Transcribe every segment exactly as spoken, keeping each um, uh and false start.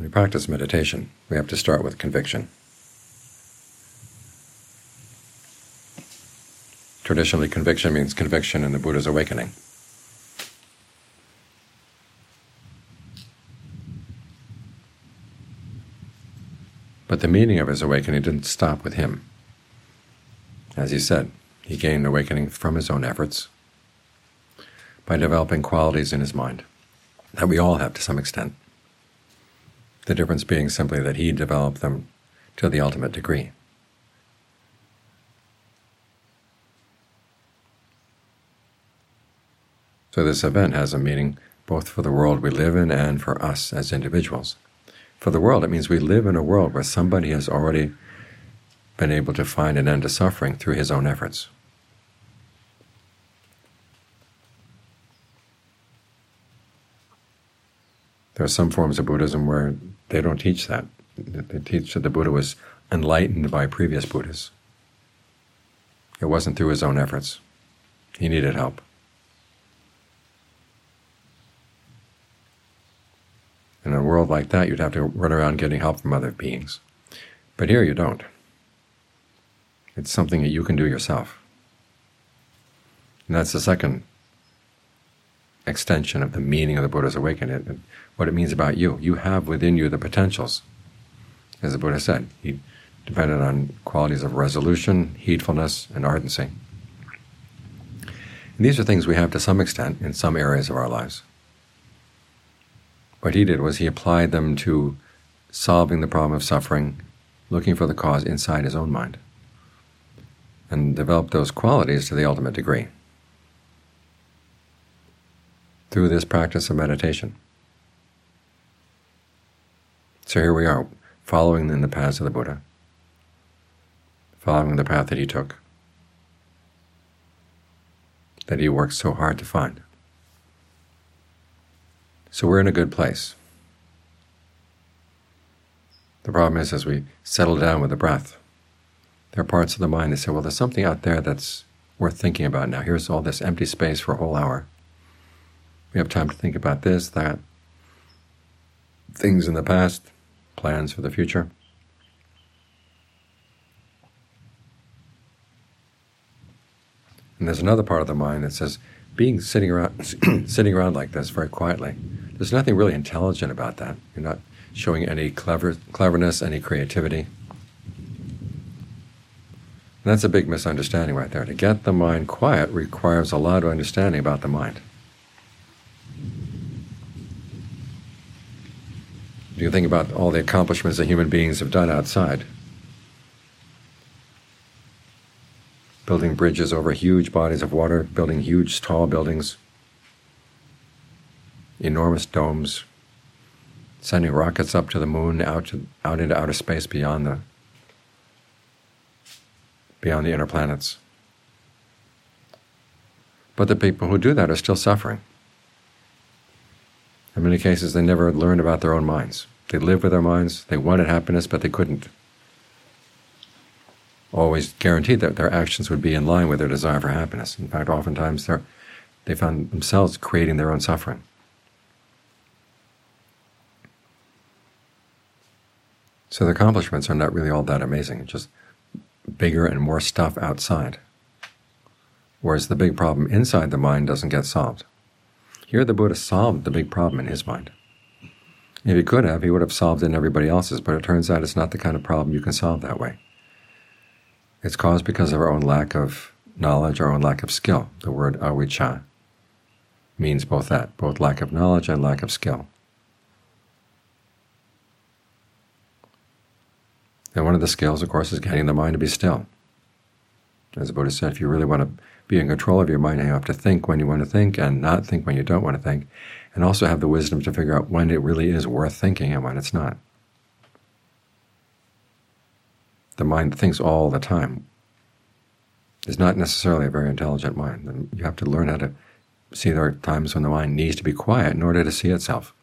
When we practice meditation, we have to start with conviction. Traditionally, conviction means conviction in the Buddha's awakening. But the meaning of his awakening didn't stop with him. As he said, he gained awakening from his own efforts by developing qualities in his mind that we all have to some extent. The difference being simply that he developed them to the ultimate degree. So this event has a meaning both for the world we live in and for us as individuals. For the world, it means we live in a world where somebody has already been able to find an end to suffering through his own efforts. There are some forms of Buddhism where they don't teach that. They teach that the Buddha was enlightened by previous Buddhas. It wasn't through his own efforts. He needed help. In a world like that, you'd have to run around getting help from other beings. But here you don't. It's something that you can do yourself. And that's the second extension of the meaning of the Buddha's awakening, what it means about you. You have within you the potentials. As the Buddha said, he depended on qualities of resolution, heedfulness, and ardency. And these are things we have to some extent in some areas of our lives. What he did was he applied them to solving the problem of suffering, looking for the cause inside his own mind, and developed those qualities to the ultimate degree through this practice of meditation. So here we are, following in the paths of the Buddha, following the path that he took, that he worked so hard to find. So we're in a good place. The problem is, as we settle down with the breath, there are parts of the mind that say, well, there's something out there that's worth thinking about now. Here's all this empty space for a whole hour. We have time to think about this, that, things in the past, plans for the future. And there's another part of the mind that says, being sitting around, sitting around like this very quietly, there's nothing really intelligent about that. You're not showing any clever, cleverness, any creativity. And that's a big misunderstanding right there. To get the mind quiet requires a lot of understanding about the mind. If you think about all the accomplishments that human beings have done outside, building bridges over huge bodies of water, building huge tall buildings, enormous domes, sending rockets up to the moon, out to, out into outer space beyond the beyond the inner planets. But the people who do that are still suffering. In many cases, they never learned about their own minds. They lived with their minds, they wanted happiness, but they couldn't always guarantee that their actions would be in line with their desire for happiness. In fact, oftentimes they found themselves creating their own suffering. So the accomplishments are not really all that amazing. It's just bigger and more stuff outside, whereas the big problem inside the mind doesn't get solved. Here the Buddha solved the big problem in his mind. If he could have, he would have solved it in everybody else's, but it turns out it's not the kind of problem you can solve that way. It's caused because of our own lack of knowledge, our own lack of skill. The word avijja means both that, both lack of knowledge and lack of skill. And one of the skills, of course, is getting the mind to be still. As the Buddha said, if you really want to be in control of your mind, you have to think when you want to think and not think when you don't want to think, and also have the wisdom to figure out when it really is worth thinking and when it's not. The mind that thinks all the time is not necessarily a very intelligent mind. And you have to learn how to see there are times when the mind needs to be quiet in order to see itself.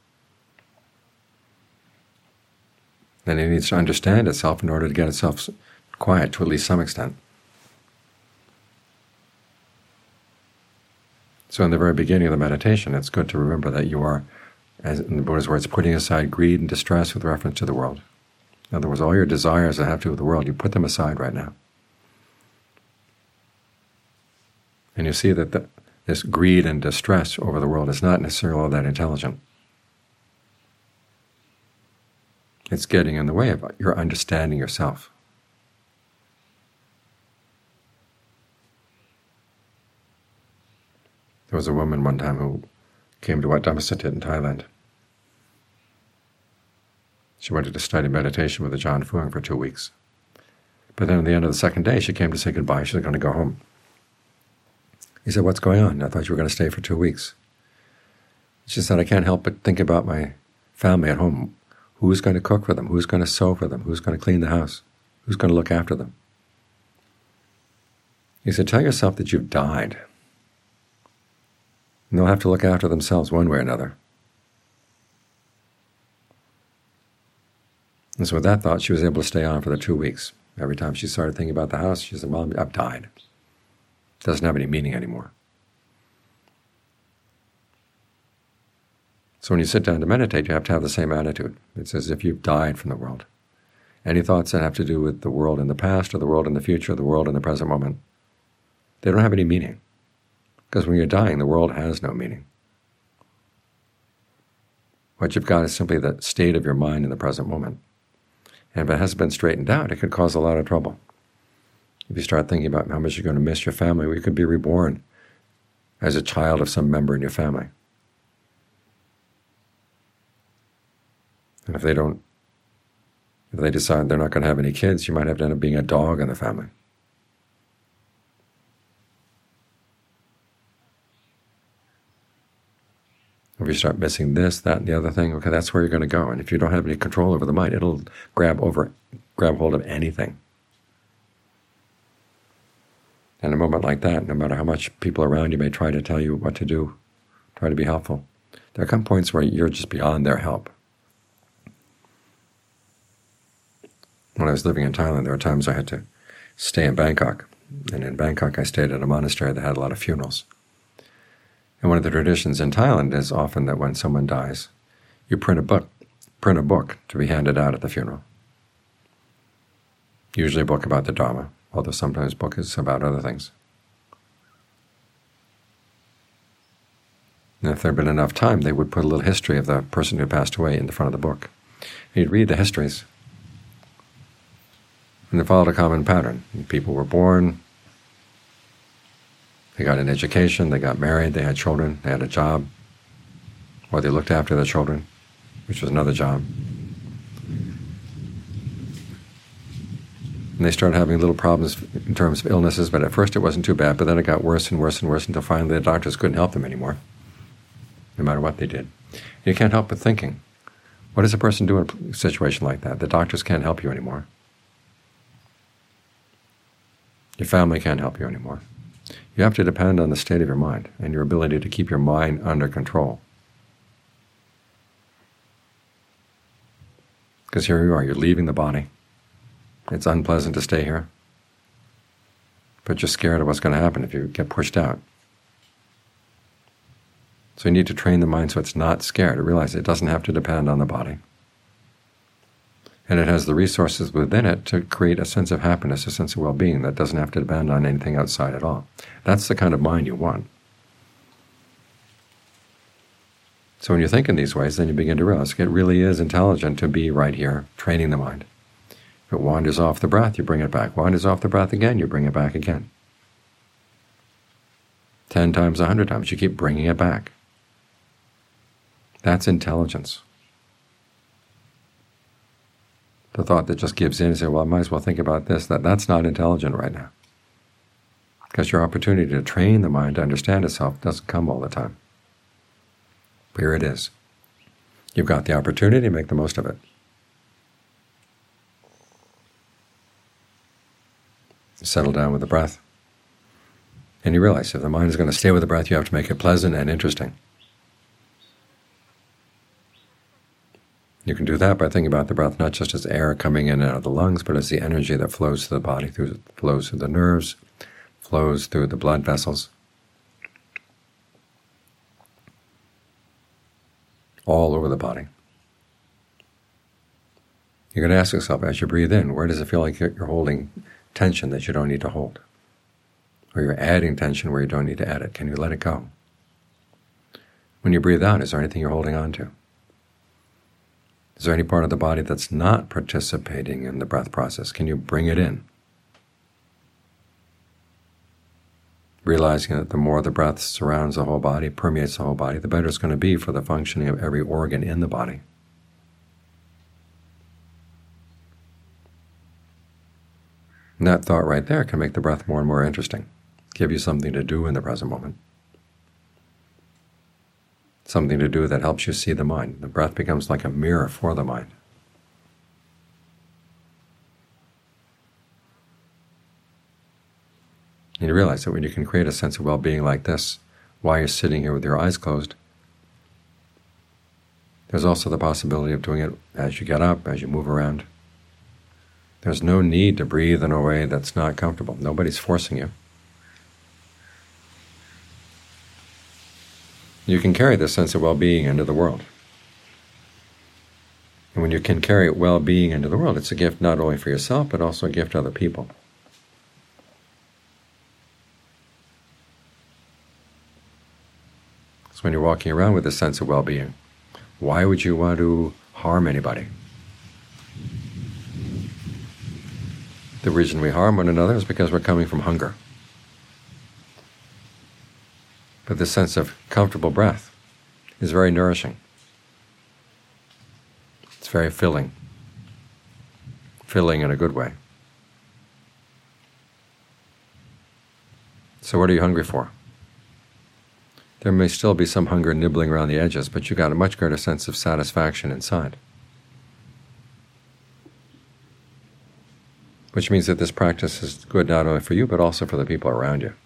Then it needs to understand itself in order to get itself quiet to at least some extent. So in the very beginning of the meditation, it's good to remember that you are as in the Buddha's words, putting aside greed and distress with reference to the world. In other words, all your desires that have to do with the world, you put them aside right now. And you see that the, this greed and distress over the world is not necessarily all that intelligent. It's getting in the way of your understanding yourself. There was a woman one time who came to Wat Dhammasatit in Thailand. She wanted to study meditation with Ajahn Fuang for two weeks. But then at the end of the second day, she came to say goodbye. She was going to go home. He said, "What's going on? I thought you were going to stay for two weeks." She said, "I can't help but think about my family at home. Who's going to cook for them? Who's going to sew for them? Who's going to clean the house? Who's going to look after them?" He said, "Tell yourself that you've died. And they'll have to look after themselves one way or another." And so with that thought, she was able to stay on for the two weeks. Every time she started thinking about the house, she said, "Well, I've died. It doesn't have any meaning anymore." So when you sit down to meditate, you have to have the same attitude. It's as if you've died from the world. Any thoughts that have to do with the world in the past or the world in the future or the world in the present moment, they don't have any meaning. Because when you're dying, the world has no meaning. What you've got is simply the state of your mind in the present moment. And if it hasn't been straightened out, it could cause a lot of trouble. If you start thinking about how much you're going to miss your family, well, you could be reborn as a child of some member in your family. And if they don't, if they decide they're not going to have any kids, you might have to end up being a dog in the family. If you start missing this, that, and the other thing, okay, that's where you're going to go. And if you don't have any control over the mind, it'll grab over, grab hold of anything. And in a moment like that, no matter how much people around you may try to tell you what to do, try to be helpful, there come points where you're just beyond their help. When I was living in Thailand, there were times I had to stay in Bangkok. And in Bangkok, I stayed at a monastery that had a lot of funerals. And one of the traditions in Thailand is often that when someone dies, you print a book, print a book to be handed out at the funeral. Usually a book about the Dharma, although sometimes a book is about other things. And if there had been enough time, they would put a little history of the person who passed away in the front of the book. And you'd read the histories, and they followed a common pattern. People were born, they got an education, they got married, they had children, they had a job, or they looked after their children, which was another job. And they started having little problems in terms of illnesses, but at first it wasn't too bad, but then it got worse and worse and worse until finally the doctors couldn't help them anymore, no matter what they did. And you can't help but thinking, what does a person do in a situation like that? The doctors can't help you anymore. Your family can't help you anymore. You have to depend on the state of your mind and your ability to keep your mind under control. Because here you are, you're leaving the body. It's unpleasant to stay here, but you're scared of what's going to happen if you get pushed out. So you need to train the mind so it's not scared, to realize it doesn't have to depend on the body. And it has the resources within it to create a sense of happiness, a sense of well-being that doesn't have to depend on anything outside at all. That's the kind of mind you want. So when you think in these ways, then you begin to realize it really is intelligent to be right here, training the mind. If it wanders off the breath, you bring it back. Wanders off the breath again, you bring it back again. Ten times, a hundred times, you keep bringing it back. That's intelligence. The thought that just gives in and says, well, I might as well think about this, that that's not intelligent right now. Because your opportunity to train the mind to understand itself doesn't come all the time. Here it is. You've got the opportunity, make the most of it. Settle down with the breath. And you realize if the mind is going to stay with the breath, you have to make it pleasant and interesting. You can do that by thinking about the breath not just as air coming in and out of the lungs, but as the energy that flows through the body, through, flows through the nerves, flows through the blood vessels. all over the body. You're going to ask yourself, as you breathe in, where does it feel like you're holding tension that you don't need to hold? Or you're adding tension where you don't need to add it. Can you let it go? When you breathe out, is there anything you're holding on to? Is there any part of the body that's not participating in the breath process? Can you bring it in? Realizing that the more the breath surrounds the whole body, permeates the whole body, the better it's going to be for the functioning of every organ in the body. And that thought right there can make the breath more and more interesting, give you something to do in the present moment, something to do that helps you see the mind. The breath becomes like a mirror for the mind. And you realize that when you can create a sense of well-being like this, while you're sitting here with your eyes closed, there's also the possibility of doing it as you get up, as you move around. There's no need to breathe in a way that's not comfortable. Nobody's forcing you. You can carry this sense of well-being into the world. And when you can carry well-being into the world, it's a gift not only for yourself, but also a gift to other people. So when you're walking around with a sense of well-being, why would you want to harm anybody? The reason we harm one another is because we're coming from hunger. But this sense of comfortable breath is very nourishing. It's very filling, filling in a good way. So what are you hungry for? There may still be some hunger nibbling around the edges, but you've got a much greater sense of satisfaction inside. Which means that this practice is good not only for you, but also for the people around you.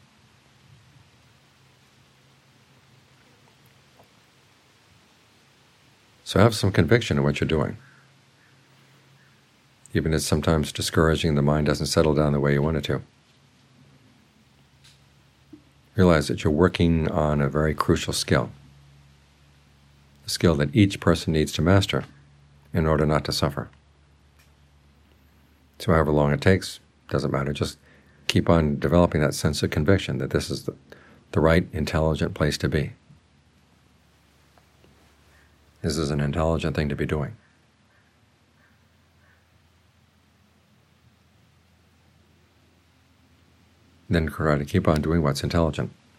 So have some conviction in what you're doing. Even if it's sometimes discouraging, the mind doesn't settle down the way you want it to. Realize that you're working on a very crucial skill, a skill that each person needs to master in order not to suffer. So however long it takes, doesn't matter. Just keep on developing that sense of conviction that this is the, the right, intelligent place to be. This is an intelligent thing to be doing. Then try to keep on doing what's intelligent.